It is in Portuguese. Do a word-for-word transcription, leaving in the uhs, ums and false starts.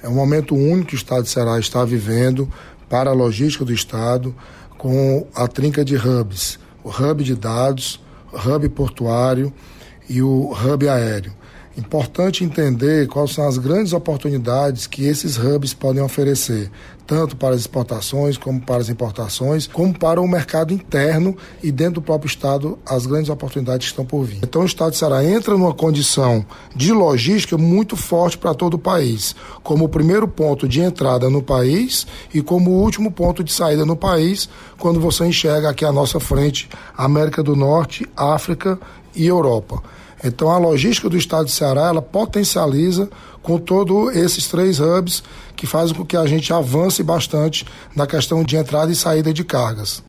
É um momento único que o Estado de Ceará está vivendo para a logística do Estado, com a trinca de hubs, o hub de dados, o hub portuário e o hub aéreo. Importante entender quais são as grandes oportunidades que esses hubs podem oferecer, tanto para as exportações, como para as importações, como para o mercado interno e dentro do próprio Estado, as grandes oportunidades que estão por vir. Então o Estado de Ceará entra numa condição de logística muito forte para todo o país, como o primeiro ponto de entrada no país e como o último ponto de saída no país, quando você enxerga aqui à nossa frente América do Norte, África e Europa. Então a logística do Estado de Ceará, ela potencializa com todos esses três hubs que fazem com que a gente avance bastante na questão de entrada e saída de cargas.